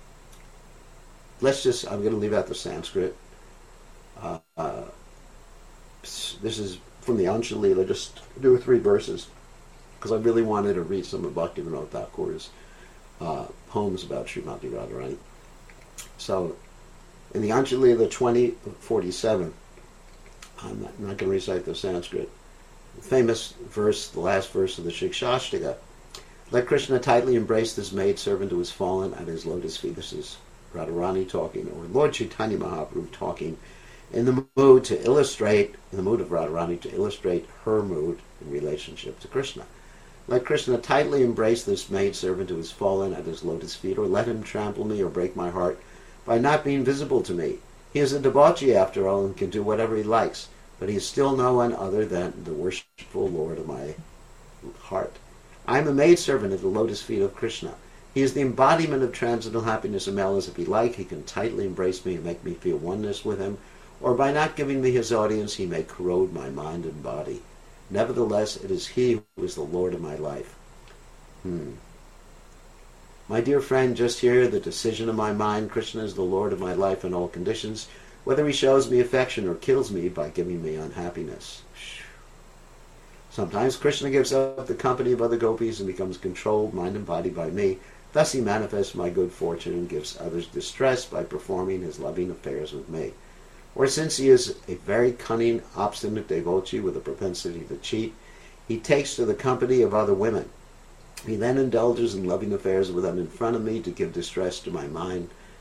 let's just, I'm going to leave out the Sanskrit. Uh, uh, this is from the Ansha Leela, just two or three verses, because I really wanted to read some of Bhaktivinoda Thakur's uh, poems about Srimati Radharani. So, in the Ansha Leela twenty forty-seven, I'm not, not going to recite the Sanskrit, the famous verse, the last verse of the Shikshashtaka. Let Krishna tightly embrace this maidservant who has fallen at his lotus feet. This is Radharani talking, or Lord Chaitanya Mahaprabhu talking, in the mood to illustrate, in the mood of Radharani, to illustrate her mood in relationship to Krishna. Let Krishna tightly embrace this maidservant who has fallen at his lotus feet, or let him trample me or break my heart by not being visible to me. He is a debauchee after all and can do whatever he likes, but he is still no one other than the worshipful Lord of my heart. I am a maidservant at the lotus feet of Krishna. He is the embodiment of transcendental happiness and malice. If he like, he can tightly embrace me and make me feel oneness with him, or by not giving me his audience, he may corrode my mind and body. Nevertheless, it is he who is the Lord of my life. Hmm. My dear friend, just hear the decision of my mind. Krishna is the Lord of my life in all conditions, whether he shows me affection or kills me by giving me unhappiness. Sometimes Krishna gives up the company of other gopis and becomes controlled, mind and body, by me. Thus he manifests my good fortune and gives others distress by performing his loving affairs with me. Or since he is a very cunning, obstinate devotee with a propensity to cheat, he takes to the company of other women. He then indulges in loving affairs with them in front of me to give distress to my mind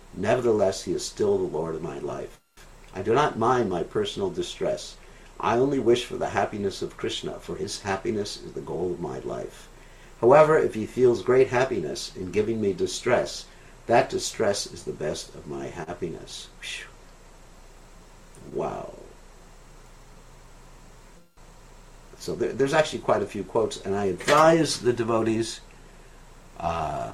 Nevertheless, he is still the Lord of my life. I do not mind my personal distress. I only wish for the happiness of Krishna, for his happiness is the goal of my life. However, if he feels great happiness in giving me distress, that distress is the best of my happiness. Wow. So there, there's actually quite a few quotes, and I advise the devotees, uh,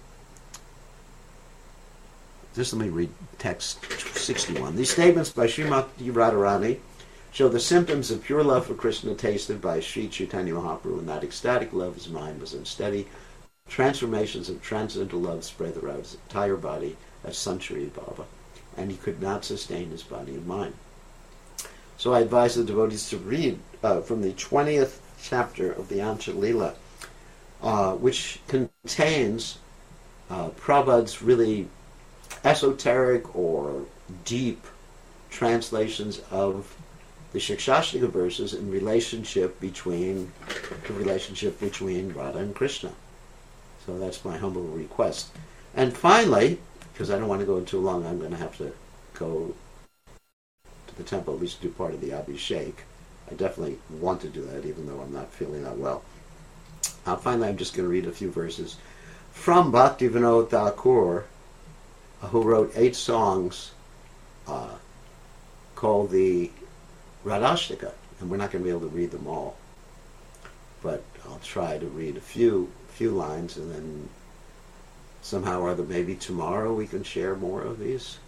just let me read text sixty-one. These statements by Srimati Radharani show the symptoms of pure love for Krishna tasted by Sri Chaitanya Mahaprabhu, and that ecstatic love of his mind was unsteady. Transformations of transcendental love spread throughout his entire body as Sanchari Bhava, and he could not sustain his body and mind. So I advise the devotees to read uh, from the twentieth chapter of the Ancha Lila, uh, which contains uh, Prabhupada's really esoteric or deep translations of the Shikshashtika verses in relationship between the relationship between Radha and Krishna. So that's my humble request. And finally, because I don't want to go too long, I'm going to have to go to the temple, at least do part of the Abhishek. I definitely want to do that, even though I'm not feeling that well. Uh, finally, I'm just going to read a few verses from Bhaktivinoda Thakur, uh, who wrote eight songs uh, called the Radhashtika, and we're not going to be able to read them all, but I'll try to read a few few lines, and then somehow or other, maybe tomorrow we can share more of these.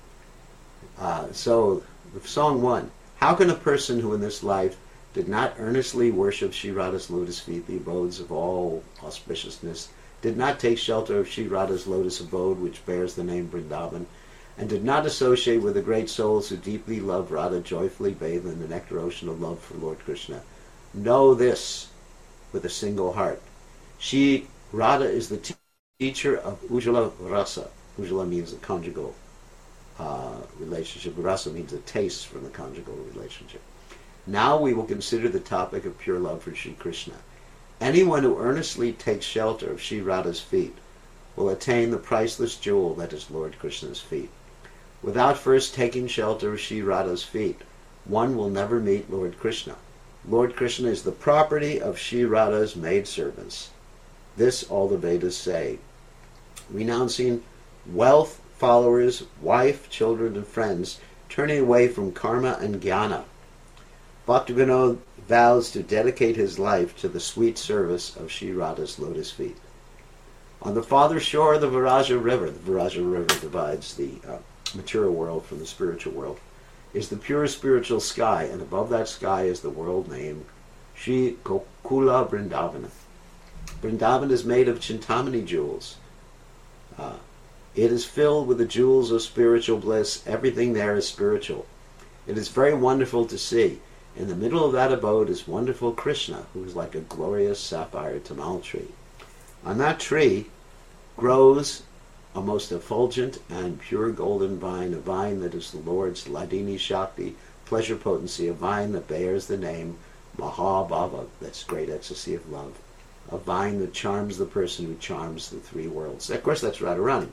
Uh, so, song one. How can a person who in this life did not earnestly worship Sri Radha's lotus feet, the abodes of all auspiciousness, did not take shelter of Sri Radha's lotus abode, which bears the name Vrindavan, and did not associate with the great souls who deeply love Radha, joyfully bathe in the nectar ocean of love for Lord Krishna, know this with a single heart. She, Radha, is the te- teacher of Ujjvala Rasa. Ujjvala means a conjugal uh, relationship. Rasa means a taste from the conjugal relationship. Now we will consider the topic of pure love for Sri Krishna. Anyone who earnestly takes shelter of Sri Radha's feet will attain the priceless jewel that is Lord Krishna's feet. Without first taking shelter of Sri Radha's feet, one will never meet Lord Krishna. Lord Krishna is the property of Sri Radha's maidservants. This all the Vedas say. Renouncing wealth, followers, wife, children, and friends, turning away from karma and jnana, Bhaktivinoda vows to dedicate his life to the sweet service of Sri Radha's lotus feet. On the farther shore of the Viraja River, the Viraja River divides the uh, material world from the spiritual world, is the pure spiritual sky, and above that sky is the world named Sri Gokula Vrindavana. Vrindavan is made of Chintamani jewels. Uh, it is filled with the jewels of spiritual bliss. Everything there is spiritual. It is very wonderful to see. In the middle of that abode is wonderful Krishna, who is like a glorious sapphire tamal tree. On that tree grows a most effulgent and pure golden vine, a vine that is the Lord's Ladini Shakti, pleasure potency, a vine that bears the name Mahabhava, that's great ecstasy of love, a vine that charms the person who charms the three worlds. Of course, that's Radharani.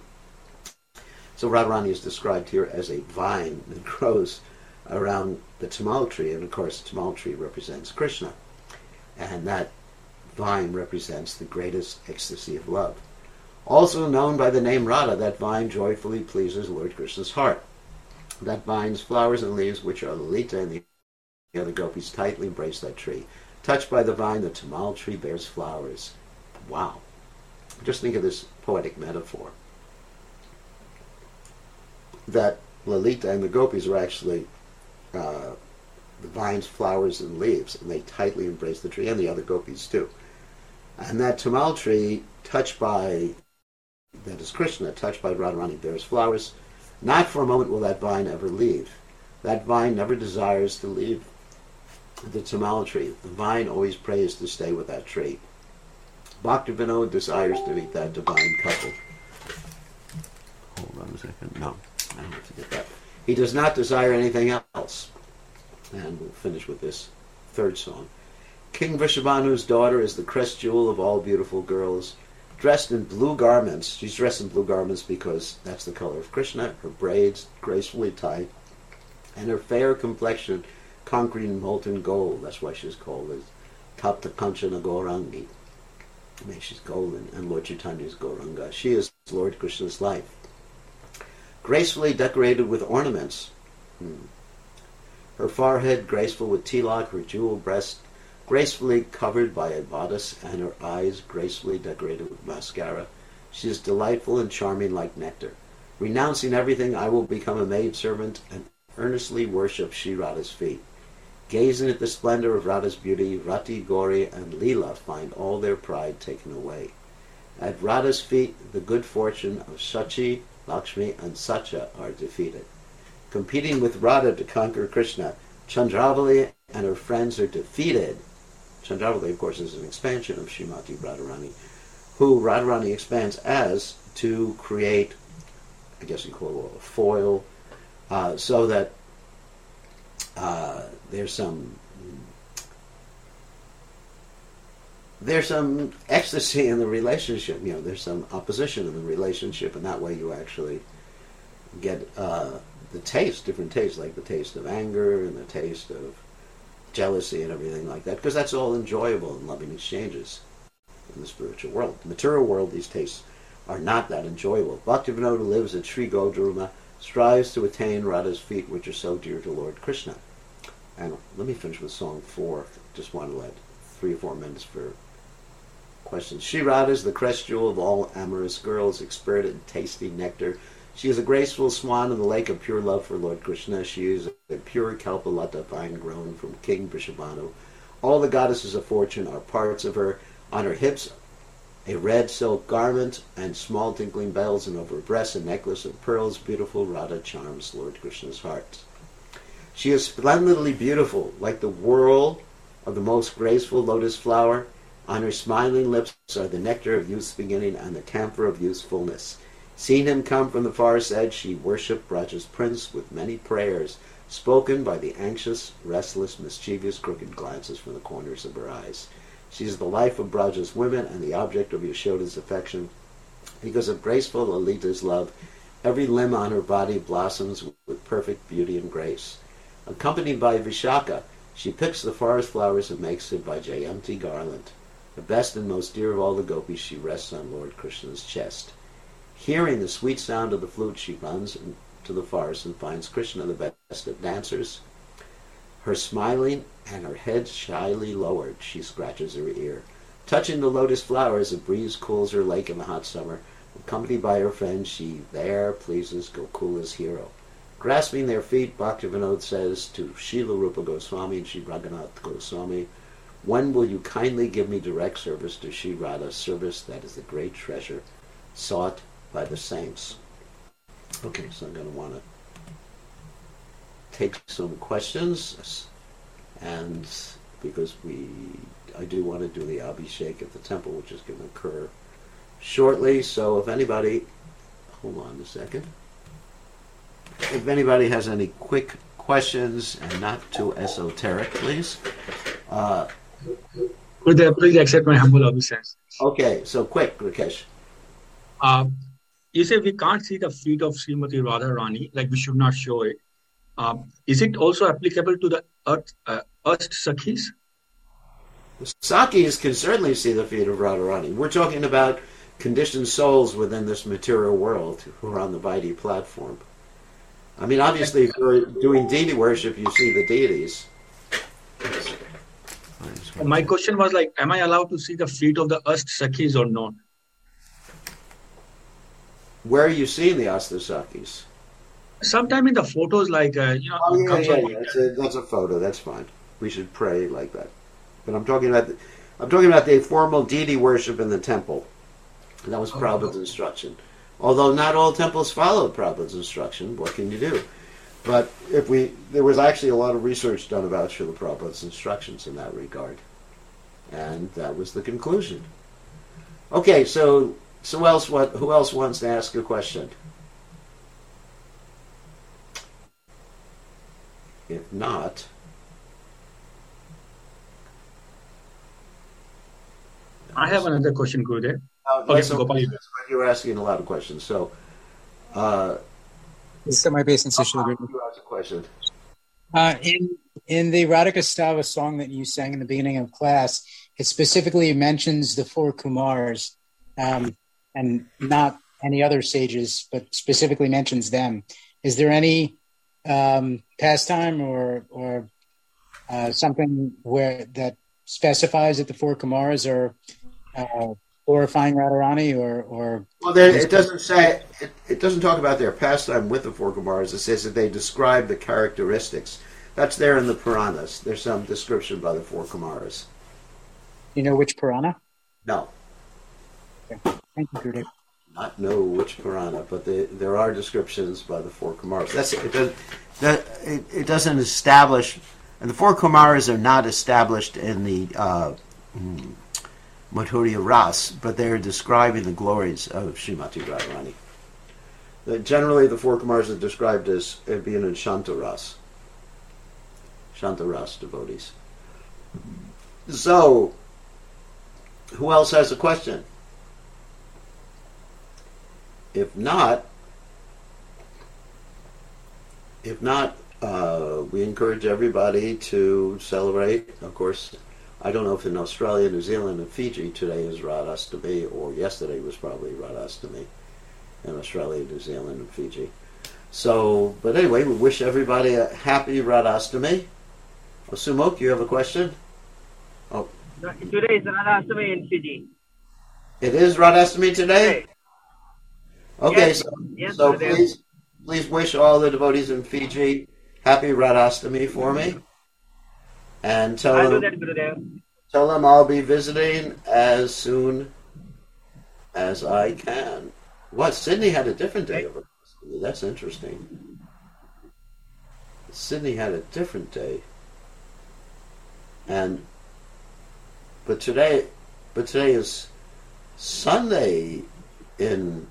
So Radharani is described here as a vine that grows around the tamal tree, and of course the tamal tree represents Krishna, and that vine represents the greatest ecstasy of love. Also known by the name Radha, that vine joyfully pleases Lord Krishna's heart. That vine's flowers and leaves, which are Lalita and the other gopis, tightly embrace that tree. Touched by the vine, the tamal tree bears flowers. Wow. Just think of this poetic metaphor. That Lalita and the gopis are actually uh, the vine's flowers and leaves, and they tightly embrace the tree, and the other gopis too. And that tamal tree, touched by, that is Krishna, touched by Radharani, bears flowers. Not for a moment will that vine ever leave. That vine never desires to leave the tamal tree. The vine always prays to stay with that tree. Bhaktivinoda desires to meet that divine couple. Hold on a second. No, I don't have to get that. He does not desire anything else. And we'll finish with this third song. King Vrishabhanu's daughter is the crest jewel of all beautiful girls. dressed in blue garments. She's dressed in blue garments because that's the color of Krishna. Her braids gracefully tied, and her fair complexion concrete and molten gold. That's why she's called as Tapta Kanchana Gaurangi. I mean, she's golden, and Lord Chaitanya is Gauranga. She is Lord Krishna's life. Gracefully decorated with ornaments. Hmm. Her forehead graceful with tilak, her jewel breast gracefully covered by a bodice, and her eyes gracefully decorated with mascara. She is delightful and charming like nectar. Renouncing everything, I will become a maidservant and earnestly worship Sri Radha's feet. Gazing at the splendor of Radha's beauty, Rati, Gauri, and Leela find all their pride taken away. At Radha's feet, the good fortune of Sachi, Lakshmi, and Satya are defeated. Competing with Radha to conquer Krishna, Chandravali and her friends are defeated. Chandravali, of course, is an expansion of Srimati Radharani, who Radharani expands as to create, I guess you call it a foil, uh, so that uh, there's some there's some ecstasy in the relationship. You know, there's some opposition in the relationship, and that way you actually get uh, the taste, different tastes, like the taste of anger and the taste of jealousy and everything like that, because that's all enjoyable in loving exchanges in the spiritual world. The material world, these tastes are not that enjoyable. Bhaktivinoda, who lives at Sri Godruma, strives to attain Radha's feet, which are so dear to Lord Krishna. And let me finish with song four. Just want to let three or four minutes for questions. Sri Radha is the crest jewel of all amorous girls, expert in tasty nectar. She is a graceful swan in the lake of pure love for Lord Krishna. She is a pure kalpalata vine grown from King Vrishabhanu. All the goddesses of fortune are parts of her. On her hips, a red silk garment and small tinkling bells, and over her breasts a necklace of pearls. Beautiful Radha charms Lord Krishna's heart. She is splendidly beautiful, like the whorl of the most graceful lotus flower. On her smiling lips are the nectar of youth's beginning and the camphor of youth's fullness. Seeing him come from the forest edge, she worshipped Braja's prince with many prayers, spoken by the anxious, restless, mischievous, crooked glances from the corners of her eyes. She is the life of Braja's women and the object of Yashoda's affection. Because of graceful Lalita's love, every limb on her body blossoms with perfect beauty and grace. Accompanied by Vishaka, she picks the forest flowers and makes it by Jayanti garland. The best and most dear of all the gopis, she rests on Lord Krishna's chest. Hearing the sweet sound of the flute, she runs into the forest and finds Krishna the best of dancers. Her smiling and her head shyly lowered, she scratches her ear. Touching the lotus flowers, a breeze cools her lake in the hot summer. Accompanied by her friends, she there pleases Gokula's hero. Grasping their feet, Bhaktivinoda says to Srila Rupa Goswami and Sri Raghunath Goswami, "When will you kindly give me direct service to Sri Radha, service that is the great treasure sought by the saints?" Okay, so I'm going to want to take some questions, and because we, I do want to do the Abhishek at the temple, which is going to occur shortly. So if anybody, hold on a second. If anybody has any quick questions and not too esoteric, please. Uh, Could I please accept my humble obeisance? Okay, so quick, Rakesh. Uh, you say we can't see the feet of Srimati Radharani, like we should not show it. Uh, is it also applicable to the Earth, uh, Earth Sakhis? The Sakis can certainly see the feet of Radharani. We're talking about conditioned souls within this material world who are on the Vaidhi platform. I mean, obviously, if you're doing deity worship, you see the deities. My question was like, am I allowed to see the feet of the Earth Sakhis or not? Where are you seeing the Astasakis? Sometime in the photos, like, uh, you know, Oh, it yeah, comes yeah, on- yeah. That's a, that's a photo. That's fine. We should pray like that. But I'm talking about the, I'm talking about the formal deity worship in the temple. And that was Oh, Prabhupada's okay. instruction. Although not all temples followed Prabhupada's instruction, what can you do? But if we, there was actually a lot of research done about Srila Prabhupada's instructions in that regard. And that was the conclusion. Okay, so so else what? Who else wants to ask a question? If not, I have another question, Gurudev. Uh, Okay, let's Gopal. You- you were asking a lot of questions. So, uh, Samay Basin you asked a question. Uh, in in the Radhika Stava song that you sang in the beginning of class, it specifically mentions the four Kumars, um, and not any other sages, but specifically mentions them. Is there any um, pastime or or uh, something where that specifies that the four Kumars are uh, glorifying Radharani, or or Well, there, it doesn't say it, it doesn't talk about their pastime with the four Kumars. It says that they describe the characteristics. That's there in the Puranas. There's some description by the four Kumaras. you know which Purana? No, Okay. Thank you, Gurudev. not know which Purana, but they, there are descriptions by the four Kumaras. That's it. Does, that it, it doesn't establish, and the four Kumaras are not established in the uh, hmm, Madhurya Ras, but they're describing the glories of Srimati Radharani. The, generally, the four Kumaras are described as uh, being in Shanta Ras. Shanta Ras devotees. So, who else has a question? If not, if not, uh, we encourage everybody to celebrate. Of course, I don't know if in Australia, New Zealand, and Fiji today is Radhastami, or yesterday was probably Radhastami in Australia, New Zealand, and Fiji. So, but anyway, we wish everybody a happy Radhastami. Oh, Sumok, you have a question? Oh, No, today is Radhastami in Fiji. it is Radhastami today? Okay, Yes. so, Yes, so Gurudev. please, please wish all the devotees in Fiji happy Radhastami for me. And tell I'll do them, that, Gurudev. tell them I'll be visiting as soon as I can. What? Sydney had a different day of Radhastami. That's interesting. Sydney had a different day. And but today but today is Sunday in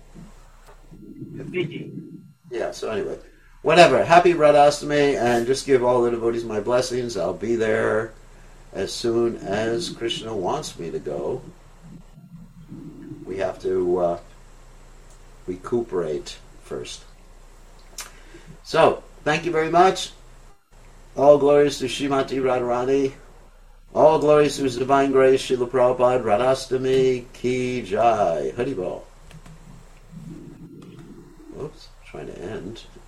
Fiji. yeah, so anyway. Whatever. Happy Radhastami, and just give all the devotees my blessings. I'll be there as soon as Krishna wants me to go. We have to uh, recuperate first. So, thank you very much. All glories to Srimati Radharani. All glories to His Divine Grace, Srila Prabhupada, Radhastami Ki Jai. Haribol. Oops, trying to end.